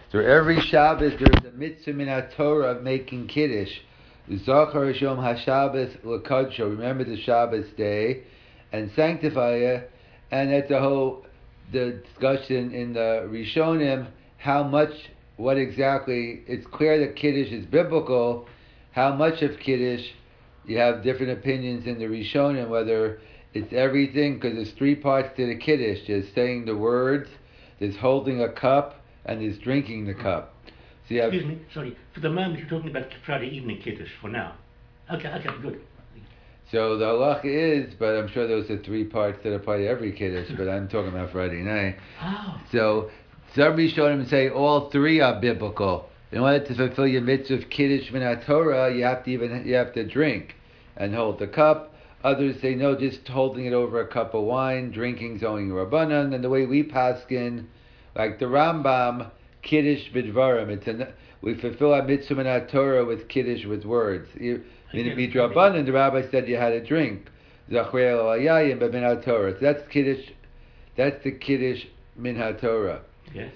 So every Shabbos there's a mitzvah min Torah of making kiddush. Zachar Shom HaShabbos L'Kadsho. Remember the Shabbos day and sanctify it. And that's the discussion in the Rishonim, what exactly, it's clear that Kiddush is biblical. How much of Kiddush, you have different opinions in the Rishonim, whether it's everything, because there's three parts to the Kiddush. There's saying the words, there's holding a cup, and there's drinking the cup. So you have, excuse me, sorry, for the moment you're talking about Friday evening Kiddush for now. Okay, good. So the halacha is, but I'm sure those are three parts that apply to every Kiddush, but I'm talking about Friday night. Oh. So some Rishonim say all three are biblical. In order to fulfill your mitzvah of Kiddush min Torah, you have to drink and hold the cup. Others say no, just holding it over a cup of wine, drinking's only Rabbanan. And the way we paskin, like the Rambam, Kiddush b'dvarim. We fulfill our mitzvah min Torah with Kiddush with words. Midrabanan, the rabbi said you had a drink. Zachrei al-ayayim b'min Torah. So that's Kiddush. That's the Kiddush min Torah. Yes.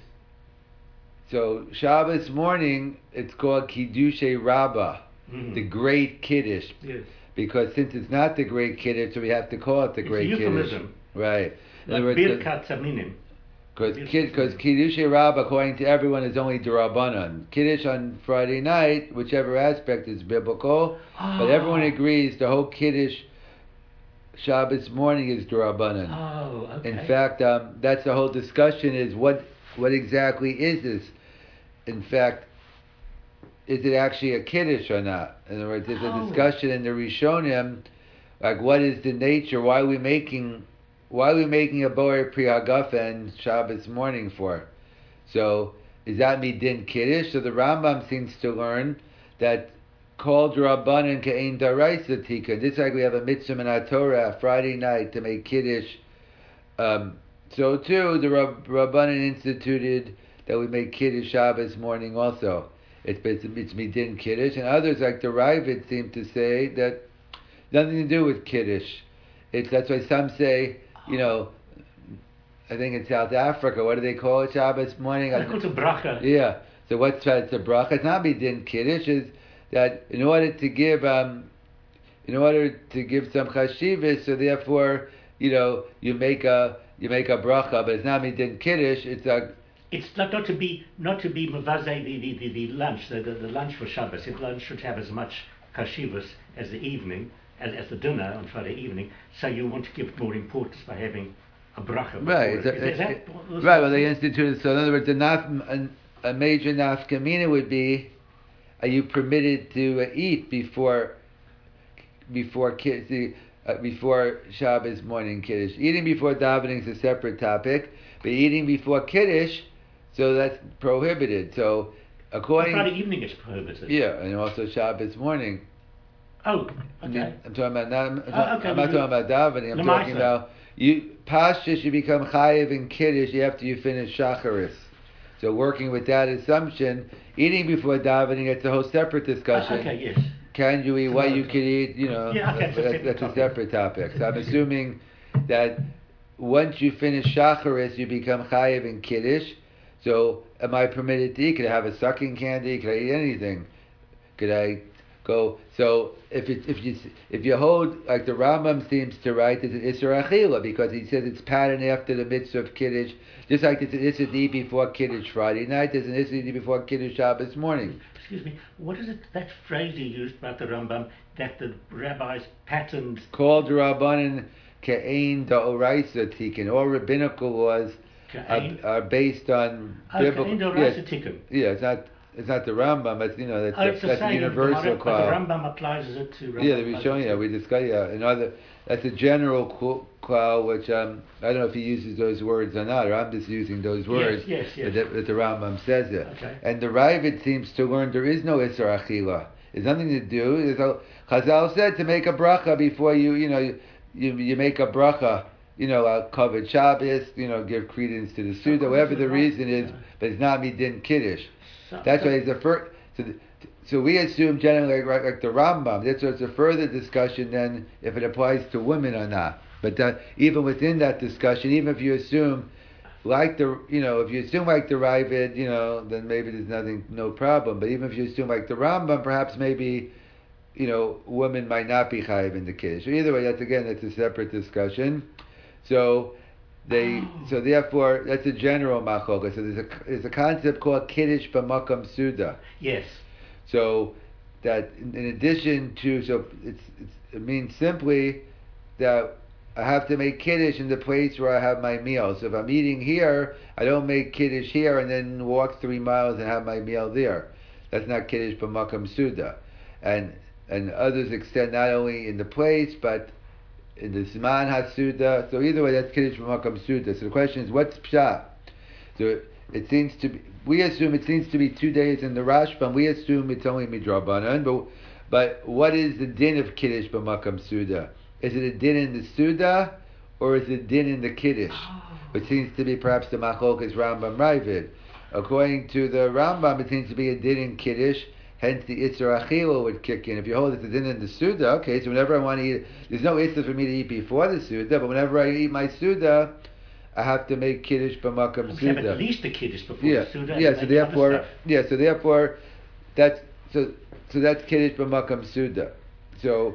So Shabbos morning, it's called Kiddushay Rabbah, the great Kiddush. Yes. Because since it's not the great Kiddush, so we have to call it the great Kiddush. Euphemism. Right. Like Birkat Zaminim. Because Kiddushay Rabbah, according to everyone, is only D'Rabbanan. Kiddush on Friday night, whichever aspect is biblical, but everyone agrees the whole Kiddush Shabbos morning is D'Rabbanan. Oh, okay. In fact, that's the whole discussion is what exactly is this? In fact, is it actually a Kiddush or not? In other words, there's a discussion in the Rishonim, like what is the nature, why are we making a Boer Pri Hagafen Shabbos morning for? So, is that midin Kiddush? So the Rambam seems to learn that called Rabbanan Ka'in Daraisa Tika. This like we have a mitzvah min Torah Friday night to make Kiddush. So too, the Rabbanan instituted that we make Kiddush Shabbos morning also. It's midin Kiddush, and others like the Ravid seem to say that nothing to do with Kiddush. That's why some say, I think in South Africa, what do they call it Shabbos morning? They call it a bracha. Yeah. So it's a bracha? It's not midin Kiddush. Is that in order to give some chashivas, so therefore, you make a bracha, but it's not midin Kiddush. It's not to be mevazeh the lunch, the lunch for Shabbos. If lunch should have as much chashivas as the evening, as the dinner on Friday evening, so you want to give it more importance by having a bracha. Right. Right. Well, they instituted. So in other words, a major nafkamina would be: are you permitted to eat before Shabbos morning Kiddush? Eating before davening is a separate topic, but eating before Kiddush, so that's prohibited. So according Friday evening is prohibited. Yeah, and also Shabbos morning. Oh, okay. I'm talking about I'm not talking about davening. I'm talking about Pashtus. You become chayiv in Kiddush after you finish Shacharis. So working with that assumption, eating before davening, it's a whole separate discussion. Okay, yes. Can you eat? What you can eat? That's a separate topic. So I'm assuming that once you finish Shacharis, you become chayiv in Kiddush. So am I permitted to eat? Could I have a sucking candy? Could I eat anything? Could I go? So if you hold, like the Rambam seems to write, it's an Isser Achila, because he says it's patterned after the mitzvah of Kiddush, just like there's an Isser to eat before Kiddush Friday night, there's an Isser to eat before Kiddush Shabbos morning. Excuse me, what is it, that phrase you used about the Rambam, that the rabbis patterned? Called Rabbanan Ka'ein Da'oraisa Tikkun. All rabbinical laws are based on biblical. Ka'ein Da'oraisa Tikkun. Yeah, it's not the Rambam. That's the universal but the Rambam applies it to Rambam. Yeah, the Rishon. We discuss. That's a general klal, which I don't know if he uses those words or not, or I'm just using those words. Yes. But the Rambam says it. Okay. And the Ravid seems to learn there is no Isser Achila. There's nothing to do. Chazal said to make a bracha before you make a bracha. Covered Shabbos. Give credence to the Suda, whatever the reason is, but it's not midin Kiddush. That's why it's a first. So we assume generally, like the Rambam, that's why it's a further discussion than if it applies to women or not. But even within that discussion, even if you assume like if you assume like the Ravid, then maybe there's no problem. But even if you assume like the Rambam, perhaps maybe, women might not be chayiv in the kiddush. So either way, that's a separate discussion. So so therefore, that's a general machoka. So there's a concept called kiddush b'makam suda. Yes. So that in addition to, it means simply that I have to make kiddush in the place where I have my meal. So if I'm eating here, I don't make kiddush here and then walk 3 miles and have my meal there. That's not kiddush b'makam suda. And others extend not only in the place but in the zman hasuda. So either way, that's kiddush b'makam suda. So the question is, what's pshat? So we assume it seems to be 2 days in the Rashbam. We assume it's only midrabanan. But what is the din of kiddush b'makam suda? Is it a din in the Suda, or is it a din in the Kiddush? Which seems to be perhaps the Machlokes Rambam Ravid. According to the Rambam, it seems to be a din in Kiddush, hence the Isser Achila would kick in. If you hold it's a din in the Suda, okay, so whenever I want to eat, there's no Isser for me to eat before the Suda, but whenever I eat my Suda, I have to make Kiddush b'makam Suda. Have at least the Kiddush before the Suda. So therefore, that's Kiddush b'makam Suda. So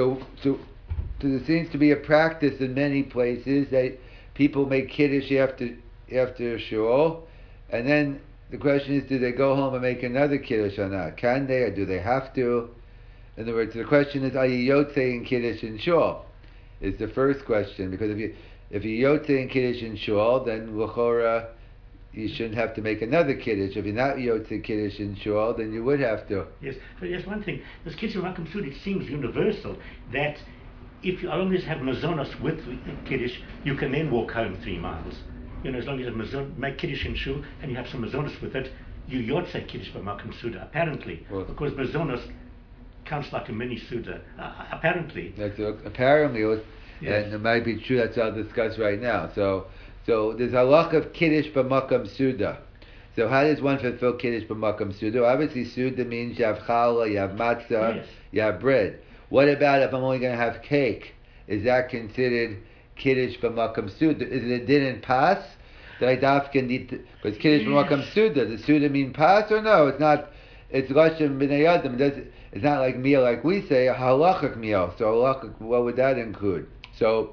there seems to be a practice in many places that people make kiddush after shul, and then the question is, do they go home and make another kiddush or not? Can they, or do they have to? In other words, the question is, are you yotze in kiddush in shul? Is the first question, because if you yotze in kiddush in shul, then l'chora you shouldn't have to make another kiddush. If you're not yotze kiddush in shul, then you would have to. Yes, but yes, one thing, this kiddush b'makam suda, it seems universal that if you always have mazonos with kiddush, you can then walk home 3 miles. As long as you make kiddush in shul and you have some mazonos with it, you yotze kiddush b'makam suda. Apparently, because mazonos counts like a mini suda. Apparently. Apparently, yes. And it might be true. That's what I'll discuss right now. So there's a halach of kiddush b'makam suda. So how does one fulfill kiddush b'makam suda? Obviously, suda means you have challah, you have matzah, yes. You have bread. What about if I'm only going to have cake? Is that considered kiddush b'makam suda? Is it a din in pas? That I dafkin need to, because kiddush b'makam suda. Does suda mean pas or no? It's not. It's lashon b'nei adam. It's not like meal like we say, a halachic meal. So halachic, what would that include? So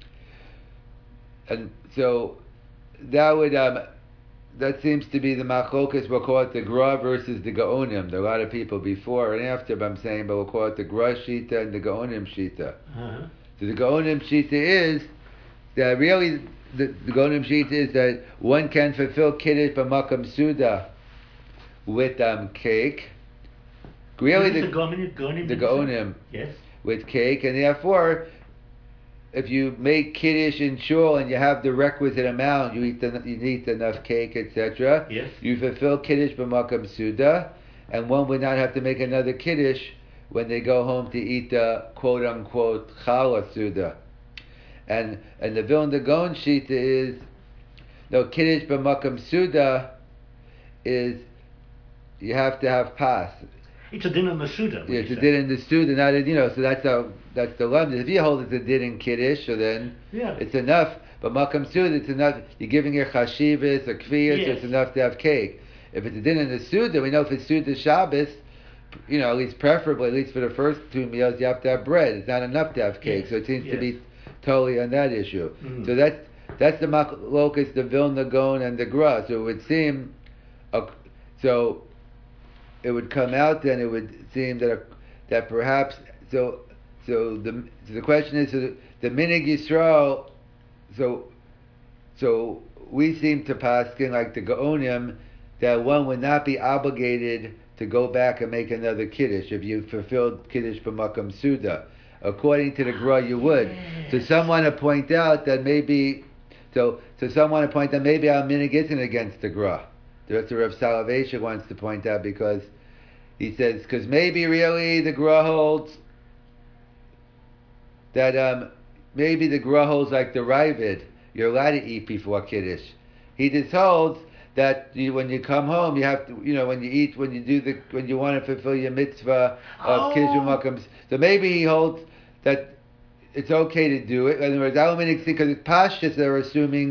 that would that seems to be the machlokas. We'll call it the Gra versus the Gaonim. There are a lot of people before and after, but I'm saying, but we'll call it the Gra Shita and the Gaonim Shita. Uh-huh. So the Gaonim Shita is that really the Gaonim Shita is that one can fulfill Kiddush b'makam Suda with cake. Really, the Gaonim, yes, with cake, and therefore, if you make kiddush in shul and you have the requisite amount, you eat enough cake, etc. Yes. You fulfill kiddush b'makam suda, and one would not have to make another kiddush when they go home to eat the quote unquote challah suda. And the Vilna Gaon shita is kiddush b'makam suda is you have to have pas. It's a din in the Suda. Yeah, it's a din in the Suda, not so that's the lemon. If you hold it's a din in Kiddush, so then it's enough. But Makam Suda, it's enough. You're giving your chashivas or kviyas, so it's enough to have cake. If it's a din in the Suda, we know if it's Suda Shabbos, at least preferably, at least for the first 2 meals, you have to have bread. It's not enough to have cake, so it seems to be totally on that issue. Mm-hmm. So that's the machlokas, the Vilna Gaon and the Gra. So it would seem, it would come out then. It would seem that perhaps so the question is, the Minig Yisrael. So we seem to paskin like the Gaonim that one would not be obligated to go back and make another kiddush if you fulfilled kiddush b'makam suda. According to the Gra, you would. Yes. So someone to point out that maybe our Minig isn't against the Gra. That's what Rav Soloveitchik wants to point out, because he says, because maybe really the Gra holds that maybe the Gra holds like the Ravid, you're allowed to eat before Kiddush. He just holds that when you come home, you have to, when you want to fulfill your mitzvah of Kiddush Makam. So maybe he holds that it's okay to do it. In other words, because Pashas, they're assuming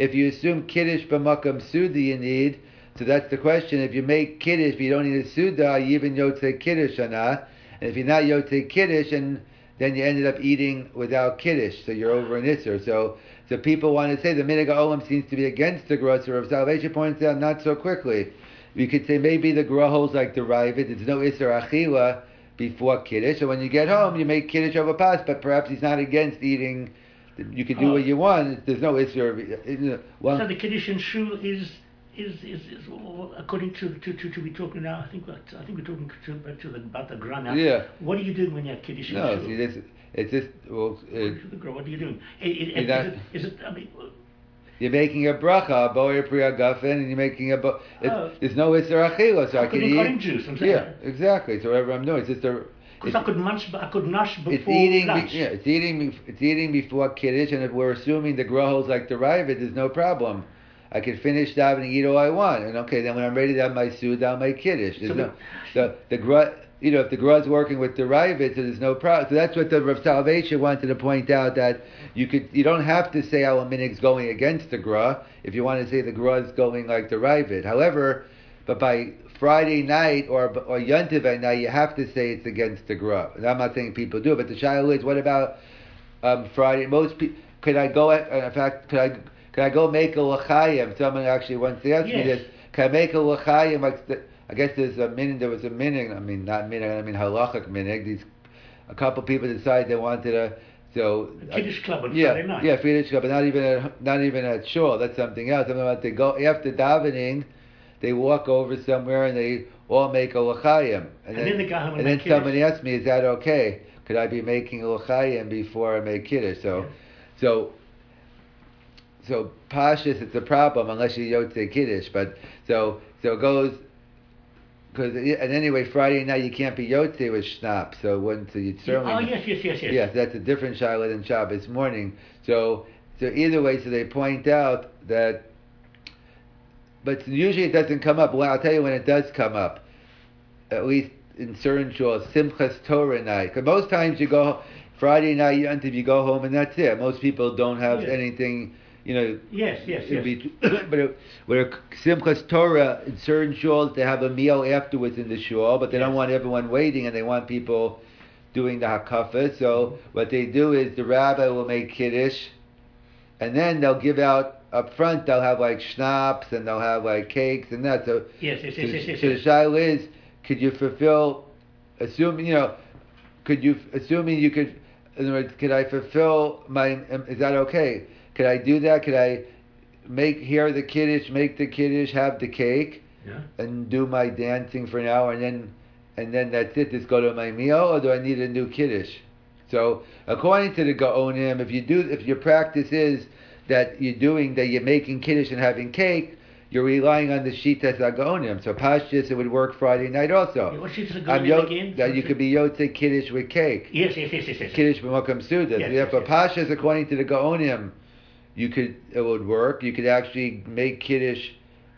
if you assume kiddush b'makam suda you need, so that's the question. If you make kiddush, if you don't need a suda, are you even yotzei kiddush or not? And if you're not yotzei kiddush, and then you ended up eating without kiddush, so you're over an isser. So people want to say the minhag olam seems to be against the gra. So Rav Salvation points out not so quickly. You could say maybe the gra holds like the Ravid. There's no isser achila before kiddush. So when you get home, you make kiddush over pas, but perhaps he's not against eating. You can do what you want. There's no isser. So the kiddush in shul is according to we talking now. I think we're talking about the gra now. Yeah. What are you doing when you have kiddush in shul? No, see, it's just What are you doing? Is it? I mean. You're making a bracha, boyer priya gafen, and you're making there's no isser achila, so I can eat. Orange juice. I'm saying. Yeah, exactly. So whatever I'm doing, it's just a. Because I could nash before it's eating, lunch. It's eating before kiddush, and if we're assuming the gra holds like the Ravid, there's no problem. I can finish davening and eat all I want, and okay, then when I'm ready to have my suda, I'll make kiddush. There's the gra. If the gra is working with the Ravid, so there's no problem. So that's what the Rav Salvation wanted to point out, that you don't have to say our minhag's going against the gra if you want to say the gra is going like the Ravid. However, but by Friday night or Yontiv at night, you have to say it's against the gra. And I'm not saying people do it, but the shaila is, what about Friday? Most people, could I go make a l'chaim? Someone actually once asked me this. Can I make a l'chaim? I guess there was a minhag. I mean, not minhag. I mean halachic minhag. A couple people decided they wanted to. So Kiddush club on Friday night. Yeah, Kiddush club, but not even at shul. That's something else. Something about they go after davening, they walk over somewhere and they all make a l'chaim. And then they go home and then somebody asked me, "Is that okay? Could I be making a l'chaim before I make kiddush?" So pashas, it's a problem unless you yotzei kiddush. But so it goes. Because and anyway, Friday night you can't be yotze with schnapps, so you'd certainly. Oh yes. Yes, that's a different shaila than Shabbos morning. So either way, so they point out that, but usually it doesn't come up. Well, I'll tell you when it does come up. At least in certain shuls, Simchas Torah night. Because most times you go Friday night until you go home and that's it. Most people don't have anything. Yes. But with Simchas Torah, in certain shuls, they have a meal afterwards in the shul, but they don't want everyone waiting, and they want people doing the hakafa. So what they do is the rabbi will make kiddush, and then they'll give out up front. They'll have like schnapps, and they'll have like cakes and that. So yes. So the shaila is, could you fulfill? Assuming you could. In other words, could I fulfill my? Is that okay? Could I do that? Could I make the kiddush, make the kiddush, have the cake, and do my dancing for an hour, and then that's it? Just go to my meal, or do I need a new kiddush? So according to the Gaonim, if your practice is that you're making kiddush and having cake, you're relying on the shitas Gaonim. So pashtus, it would work Friday night also. What shitas Gaonim again? That you could be yotze kiddush with cake. Yes. Kiddush b'makam suda. Yes, therefore, pashtus, according to the Gaonim, it would work. You could actually make kiddush.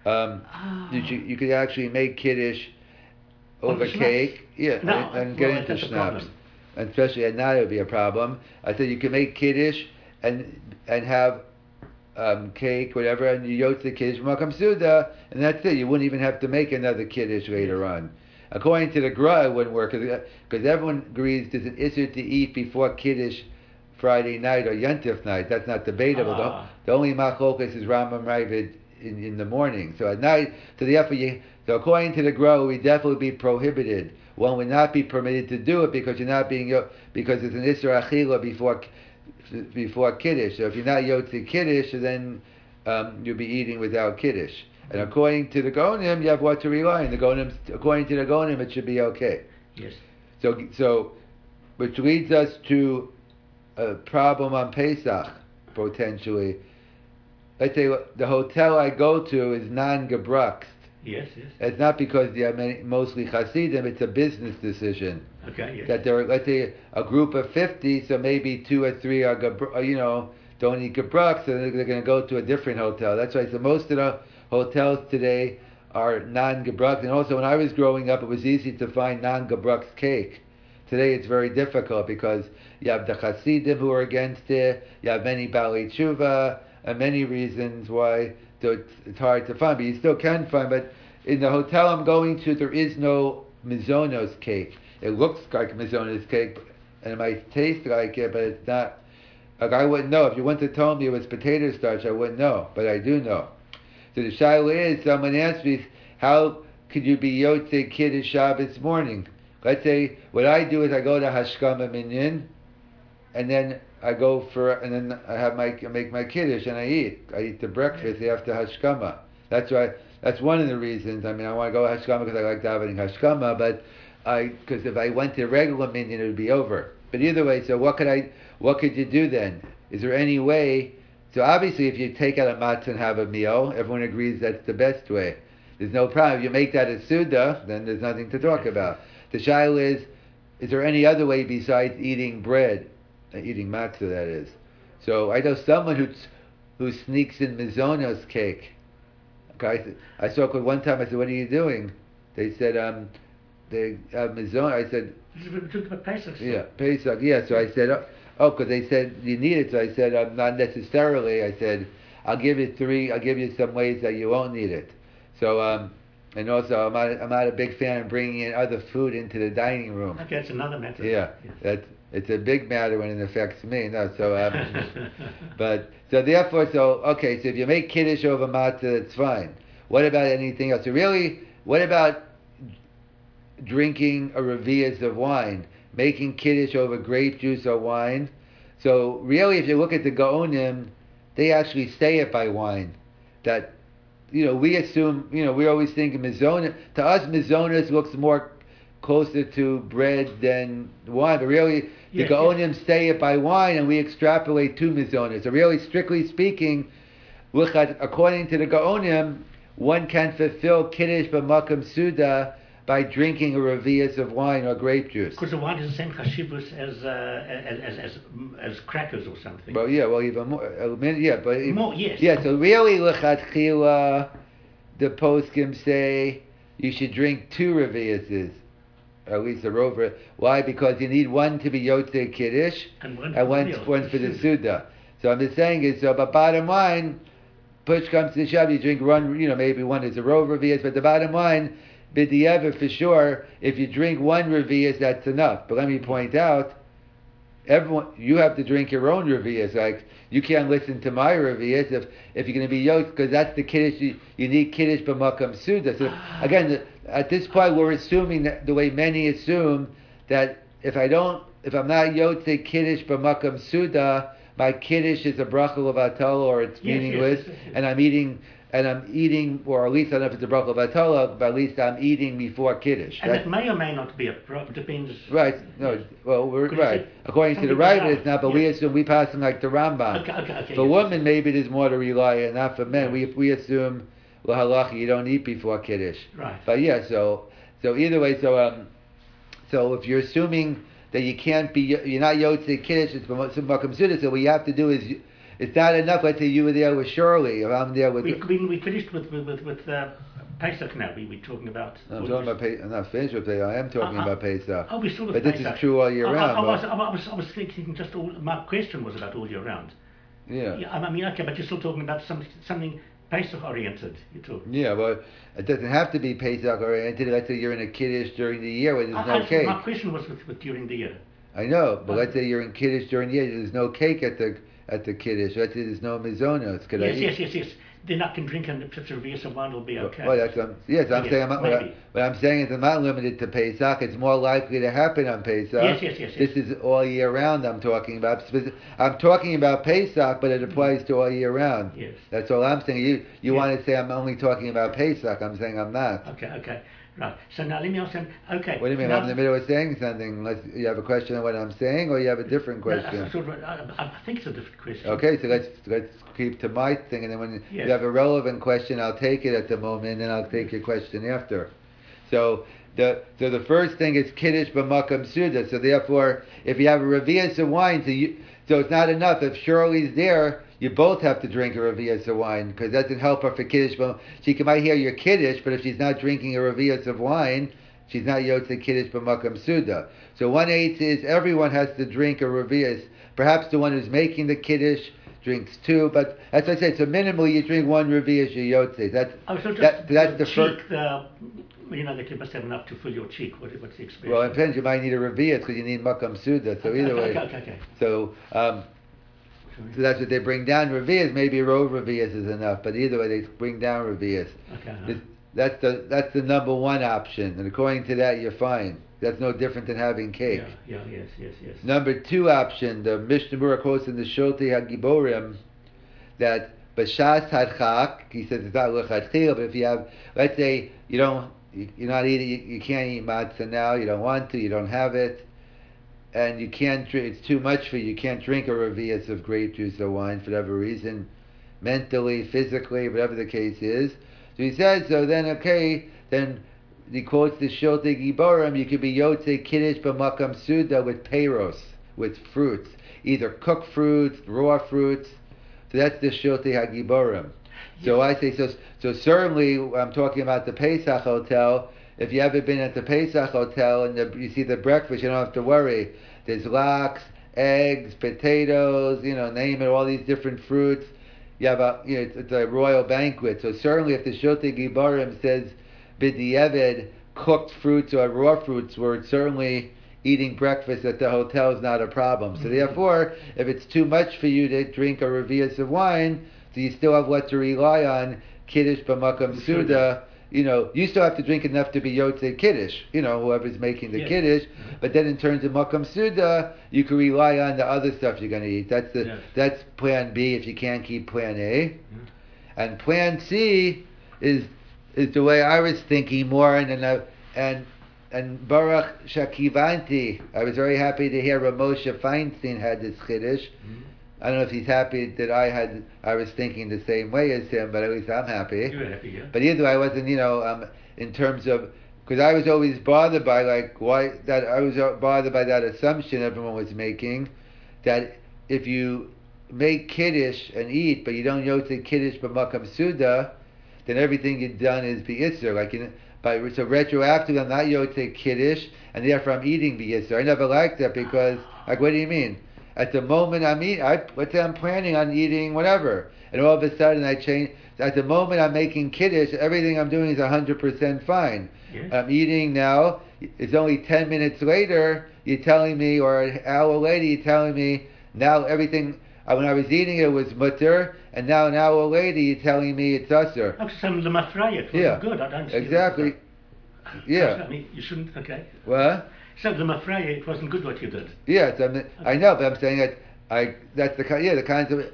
You could actually make kiddush over cake. Yeah, and get into schnapps. And especially at night, it would be a problem. I said you could make kiddush and have cake, whatever, and you yotze kiddush makam suda, and that's it. You wouldn't even have to make another kiddush later on. According to the Gra, it wouldn't work because everyone agrees there's an issur to eat before kiddush Friday night or Yontif night. That's not debatable. The only machlokas is Rambam Ravid in the morning. So at night, so according to the Gra, we definitely be prohibited. One would not be permitted to do it because you're not because it's an Isra Achila before Kiddush. So if you're not Yotzi Kiddush, then you'll be eating without Kiddush. And according to the Gonim, you have what to rely on. According to the Gonim, it should be okay. Yes. So which leads us to a problem on Pesach, potentially. Let's say the hotel I go to is non-gebruxt. Yes. It's not because they are mostly Hasidim, it's a business decision. Okay, yes. That there are, let's say, a group of 50, so maybe 2 or 3 are, don't eat gebrukt, so they're going to go to a different hotel. That's why, so most of the hotels today are non-gebrukt. And also, when I was growing up, it was easy to find non-gebrukt cake. Today it's very difficult because you have the Hasidim who are against it, you have many Baalei Tshuva, and many reasons why it's hard to find, but you still can find. But in the hotel I'm going to, there is no Mizonos cake. It looks like Mizonos cake, and it might taste like it, but it's not. Like, I wouldn't know. If you went to tell me it was potato starch, I wouldn't know, but I do know. So the shaila is, someone asked me, how could you be Yotzei Kiddush Shabbos morning? Let's say, what I do is I go to Hashkama Minyan, and then I then I make my Kiddush and I eat the breakfast after Hashkama. That's one of the reasons. I mean, I want to go to Hashkama because I like davening Hashkama, but because if I went to regular Minyan, it would be over. But either way, so what could you do then? Is there any way? So obviously, if you take out a matzah and have a meal, everyone agrees that's the best way. There's no problem. If you make that a suda, then there's nothing to talk about. The shaila is there any other way besides eating bread, eating matzah, that is? So I know someone who sneaks in Mizonos cake. Okay, I saw it one time. I said, "What are you doing?" They said, "They have Mizona." I said, Pesach. "Yeah, Pesach." Yeah. So I said, "Oh, because they said you need it." So I said, "Not necessarily." I said, "I'll give you three. I'll give you some ways that you won't need it." So, and also, I'm not a big fan of bringing in other food into the dining room. Okay, that's another matter. Yeah, it's a big matter when it affects me. No, so but so therefore, okay. So if you make kiddush over matzah, it's fine. What about anything else? So really, what about drinking a revius of wine, making kiddush over grape juice or wine? So really, if you look at the Gaonim, they actually say it by wine. That we assume, we always think of mizona. To us, mizonas looks more closer to bread than wine, but really, the Gaonim say it by wine, and we extrapolate to mizonas. So really, strictly speaking, according to the Gaonim, one can fulfill kiddush b'makam suda by drinking a revius of wine or grape juice. Because the wine is the same chashivus as crackers or something. Well, even more. But more, yes. Yeah, so really, l'chatchila, the poskim say you should drink two reviuses, or at least a rover. Why? Because you need one to be yotzei kiddush, and one for the suda. So I'm just saying is, but bottom line, push comes to shove, you drink one, maybe one is a rover revius, but the bottom line, b'di'ever for sure, if you drink one revius, that's enough. But let me point out, you have to drink your own revius. Like, you can't listen to my revius if you're going to be yoked, because that's the kiddush, you need kiddush b'makam suda. So again, at this point, we're assuming that the way many assume that if I'm not yotzei kiddush b'makam suda, my kiddush is a bracha levatala, or it's meaningless, and I'm eating, or at least I don't know if it's a bracha levatala, but at least I'm eating before kiddush. And that may or may not be a problem, depends. Right, no, well, we're right. According to the Rabbah, it's not, but we assume, we pass them like the Rambam. Okay, for women, maybe there's more to rely on, not for men. We assume, halacha, you don't eat before kiddush. Right. But yeah, so either way, so if you're assuming that you're not yotzei kiddush, it's b'makam suda, so what you have to do is, it's not enough. Let's say you were there with Shirley, or I'm there with. We finished with Pesach now. We're talking about. I'm not finished with Pesach. I am talking about Pesach. Oh, we're still with But Pesach. this is true all year round. I was thinking just my question was about all year round. Yeah. I mean, okay, but you're still talking about something Pesach oriented. You're talking. Yeah, well, it doesn't have to be Pesach oriented. Let's say you're in a kiddush during the year where there's no cake. My question was with during the year. I know, but let's say you're in kiddush during the year. There's no cake at the kiddush. Let's say there's no mizonos. Yes. Then I can drink and such a revius of wine will be okay. Well, that's I'm saying. What I'm saying is, I'm not limited to Pesach. It's more likely to happen on Pesach. Yes. This is all year round. I'm talking about. I'm talking about Pesach, but it applies to all year round. Yes. That's all I'm saying. You want to say I'm only talking about Pesach? I'm saying I'm not. Okay. Right. So now let me ask him. Okay. What do you mean? I'm in the middle of saying something. Unless you have a question on what I'm saying, or you have a different question. I think it's a different question. Okay, so let's keep to my thing, and then when you have a relevant question, I'll take it at the moment, and then I'll take your question after. So the first thing is kiddush b'makam suda. So therefore, if you have a revius of wine, so it's not enough. If Shirley's there, you both have to drink a revius of wine, because that doesn't help her for kiddush. She might hear your kiddush, but if she's not drinking a revius of wine, she's not yotzei kiddush b'makam suda. So 1/8 is everyone has to drink a revius. Perhaps the one who's making the kiddush drinks 2, but as I said, so minimally you drink 1 revius yotze. That's the first. That you must have enough to fill your cheek. What's the expression? Well, it depends. You might need a revius because you need makam suda. So either way. Okay. So that's what they bring down. Revius, maybe a rove revius is enough, but either way they bring down revius. Okay. That's the number 1 option, and according to that, you're fine. That's no different than having cake. Yes. Number 2 option, the Mishnah Berurah quotes in the Shotei HaGiborim that b'shas hadchak, he says it's not lechatchila, but if you have, let's say you're not eating, you can't eat matzah now, you don't want to, you don't have it, and you can't drink, it's too much for you, you can't drink a revius of grape juice or wine for whatever reason, mentally, physically, whatever the case is. So he says, so then, okay, then he quotes the Shotei Giborim, you could be Yotze Kiddush b'makam suda with peiros, with fruits, either cooked fruits, raw fruits. So that's the Shotei HaGiborim. So I say, so certainly, I'm talking about the Pesach Hotel. If you ever been at the Pesach Hotel and you see the breakfast, you don't have to worry. There's lox, eggs, potatoes, name it, all these different fruits. You have it's a royal banquet. So certainly if the Shotei Giborim says, b'di'eved, cooked fruits or raw fruits, were certainly eating breakfast at the hotel is not a problem. So therefore, if it's too much for you to drink a revius of wine, so you still have what to rely on, Kiddush b'makam suda, you still have to drink enough to be Yotze Kiddush, whoever's making the Kiddush. But then in terms of makam suda, you can rely on the other stuff you're going to eat. That's plan B if you can't keep plan A. And plan C is the way I was thinking more, and Baruch Shakivanti, I was very happy to hear Ramosha Feinstein had this Kiddush. I don't know if he's happy that I was thinking the same way as him, but at least I'm happy. You're happy, yeah. But either way, I wasn't, in terms of, because I was always bothered by bothered by that assumption everyone was making, that if you make Kiddush and eat, but you don't Yotze Kiddush b'makam suda, then everything you've done is b'yisr. So retroactively, I'm not Yotze Kiddush, and therefore I'm eating b'yisr. I never liked that because, what do you mean? At the moment let's say I'm planning on eating whatever, and all of a sudden I change. At the moment I'm making Kiddush, everything I'm doing is 100% fine. Yes. I'm eating now. It's only 10 minutes later, you're telling me, or an hour later, you're telling me, now everything, when I was eating it was mutter, and now an hour later you're telling me it's usher. Some lemafraya, it wasn't good. I don't see exactly. Yeah. I mean, you shouldn't, okay. What? So lemafraya, it wasn't good what you did. Yes, I know, but I'm saying that that's the kinds of,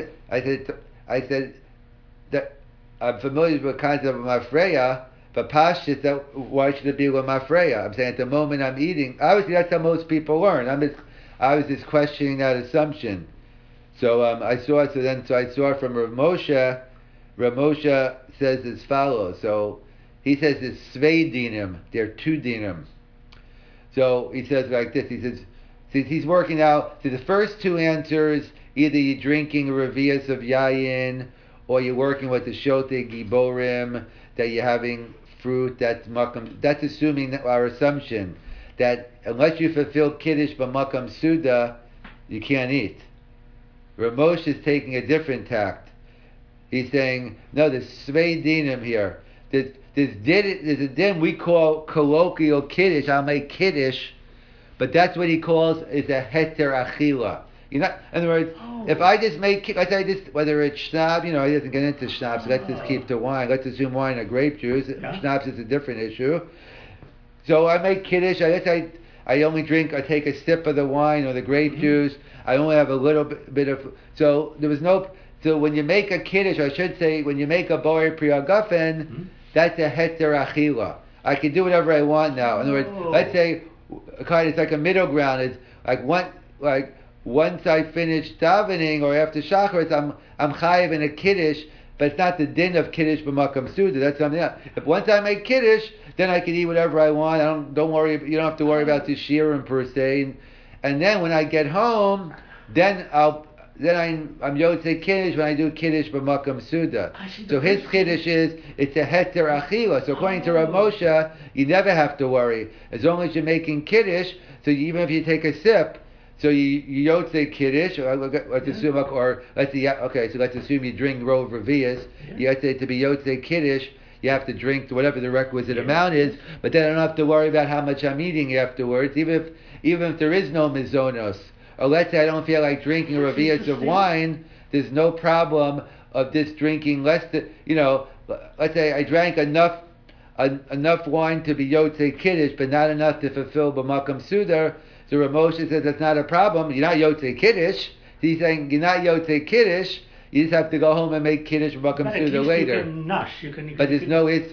I said that I'm familiar with kinds of mafreya, but pashtus, why should it be with mafreya? I'm saying at the moment I'm eating, obviously that's how most people learn. I was just questioning that assumption. So I saw from Rav Moshe. Rav Moshe says as follows. So he says it's svei dinim. There are 2 dinim. So he says like this. He says he's working out. So the first 2 answers, either you're drinking a revius of yayin, or you're working with the Shotei Giborim, that you're having fruit. That's makam. That's assuming that our assumption that unless you fulfill Kiddush b'makam suda, you can't eat. Rav Moshe is taking a different tact. He's saying, no, there's svei dinim here. There's a din we call colloquial Kiddush. I'll make Kiddush, but that's what he calls is a heter achila. In other words, if I just make, let's say whether it's schnapps, he doesn't get into schnapps, so let's just keep to wine. Let's assume wine or grape juice. Yeah. Schnapps is a different issue. So I make Kiddush, I only take a sip of the wine or the grape juice. I only have a little bit of, so when you make a Kiddush, I should say, when you make a Borei Pri Hagafen, that's a heter achila. I can do whatever I want now. In other words, let's say, it's like a middle ground. It's once I finish davening or after shacharis, I'm chayiv in a Kiddush, but it's not the din of Kiddush b'makam suda. That's something else. If once I make Kiddush, then I can eat whatever I want. Don't worry. You don't have to worry about the shiurim per se. And then when I get home, then I'm Yotze Kiddush when I do Kiddush b'makam suda. So his Kiddush it's a heter achila. So according to Rav Moshe, you never have to worry as long as you're making Kiddush. So even if you take a sip, So you don't say kiddush, or let's assume, or let's say, okay, so let's assume you drink rov revius. You have to say to be yotze kiddush, you have to drink whatever the requisite amount is, but then I don't have to worry about how much I'm eating afterwards, even if there is no mizonos. Or let's say I don't feel like drinking a revius of wine, there's no problem of this drinking less than, let's say I drank enough wine to be yotze kiddush, but not enough to fulfill b'makam sudar. So Rav Moshe says that's not a problem. You're not yotze kiddush. He's saying you're not yotze kiddush. You just have to go home and make kiddush b'makam sudar later. You can but there's no it.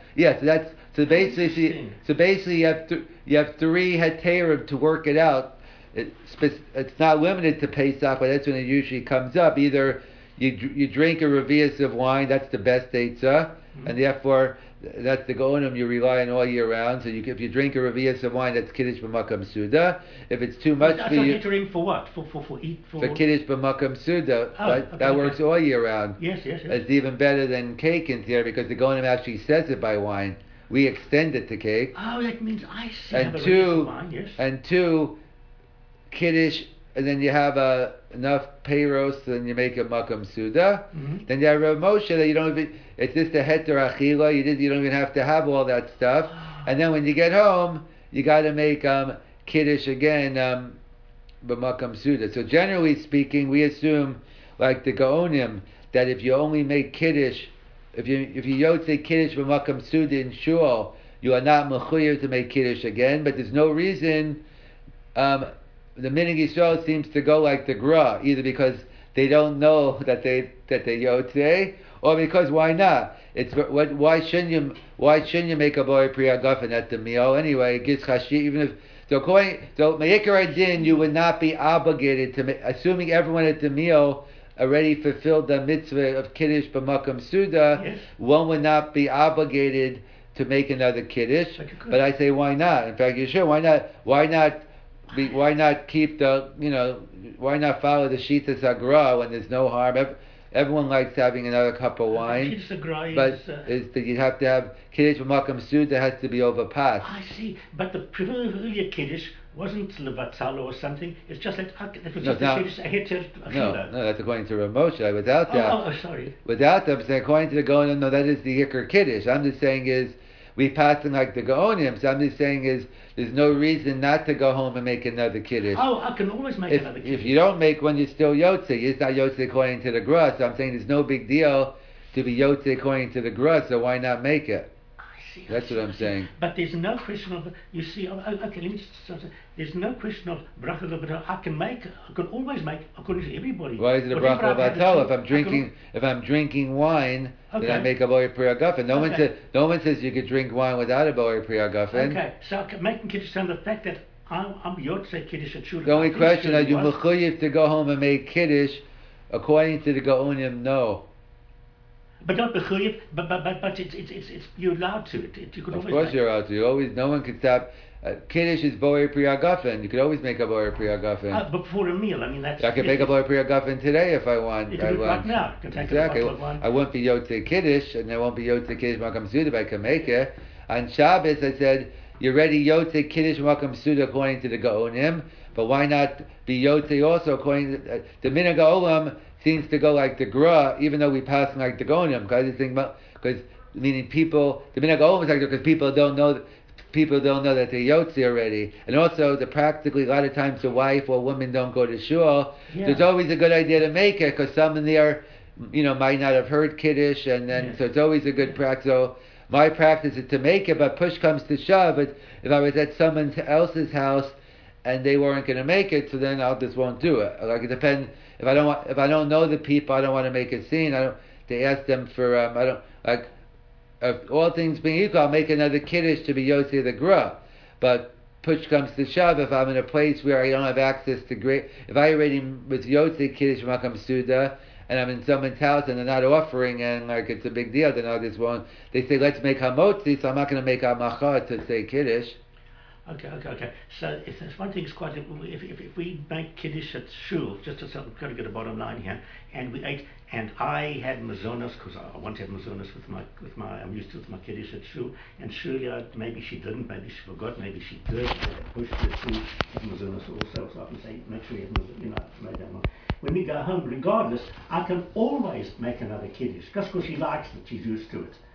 So basically you have three heterim to work it out. It's not limited to Pesach, but that's when it usually comes up. Either you drink a revius of wine, that's the best eitzah, and therefore that's the gonim you rely on all year round. So if you drink a revius of wine, that's kiddush b'makam suda. If it's too much for you, drink for what? For kiddush b'makam suda. That works all year round. Yes. It's even better than cake in theory because the gonim actually says it by wine. We extend it to cake. Oh, that means I see. And two, kiddush, and then you have enough peiros, and you make a makam suda. Then you have Rav Moshe that you don't even. It's just a heter achila. You don't even have to have all that stuff. And then when you get home, you got to make kiddush again, b'makam suda. So generally speaking, we assume, like the Gaonim, that if you only make kiddush, if you yotze kiddush b'makam suda in shul, you are not mechuyev to make kiddush again. But there's no reason. The Minig Yisrael seems to go like the Gra, either because they don't know that they yotze, or because why not? Why shouldn't you make a boy priya gafen at the meal anyway? It gives chashi, even if so me'ikar din, you would not be obligated to assuming everyone at the meal already fulfilled the mitzvah of kiddush b'makam suda. Yes. One would not be obligated to make another kiddush. But I say why not? In fact, you should. Why not keep why not follow the Shita Sagra when there's no harm? Everyone likes having another cup of wine. But you'd have to have Kiddush B'makam Suda has to be overpassed. I see. But the earlier Kiddush wasn't Levatzal or something. It's just like it was just a Kiddush. No, that's according to Rav Moshe. Without that. Oh, sorry. Without that, according to the Gaonim, no, that is the Iker Kiddush. I'm just saying is, we pass in like the Gaonim, so I'm just saying is, there's no reason not to go home and make another kiddush. Oh, I can always make another kiddush. If you don't make one, you're still yotze. It's not yotze according to the Gra. So I'm saying there's no big deal to be yotze according to the Gra, so why not make it? That's what I'm saying. But there's no question of, you see, okay, let me just, there's no question of bracha levatal. I can always make according to everybody. Why is it a bracha levatal? If I'm drinking wine, then I make a boy priya gafen. No one says you could drink wine without a boy priya gafen. Okay, so making kiddush on the fact that I'm yotze kiddush at shul. The only question, are you mechuyev to go home and make kiddush? According to the Gaonim, no. But not b'chuyev, but it's you're allowed to. You could always. Of course, you're allowed to. No one can stop. Kiddush is boer priya gafen. You could always make a boer priya gafen. But before a meal, I mean that's. I can make a boer priya gafen today if I want. You can do it right now. You can take exactly. A bottle of wine. I won't be yotze kiddush, and I won't be yotze kiddush makam suda, but I can make it. On Shabbos, I said you're ready yotze kiddush makam suda according to the Gaonim, but why not be yotze also according to the Minhag Olam? Seems to go like the Gra, even though we pass like the Gonim, because meaning people, the Minhag Olam is like because people don't know that they're yotze already, and also practically a lot of times the wife or woman don't go to shul. Yeah. So it's always a good idea to make it because some in there, might not have heard kiddush, and then so it's always a good practice. So my practice is to make it, but push comes to shove. But if I was at someone else's house and they weren't going to make it, so then I just won't do it. Like it depends. If I don't know the people, I don't want to make a scene. They ask them for all things being equal, I'll make another kiddush to be yotze the Gra. But push comes to shove, if I'm in a place where I don't have access to if I already was yotze kiddush makam suda, and I'm in someone's house and they're not offering, and it's a big deal, then I just won't. They say let's make hamotzi, so I'm not going to make hamacha to say kiddush. Okay. So if one thing's quite, if we make kiddush at shul, just to sort of got to get a bottom line here, and we ate, and I had mazonos because I want to have mazonos with my I'm used to with my kiddush at shul, and Shulia maybe she didn't, maybe she forgot, maybe she did, pushed her to have mazonos also. So I can say make sure you have made that one. When we go home, regardless, I can always make another kiddush just because she likes it, she's used to it.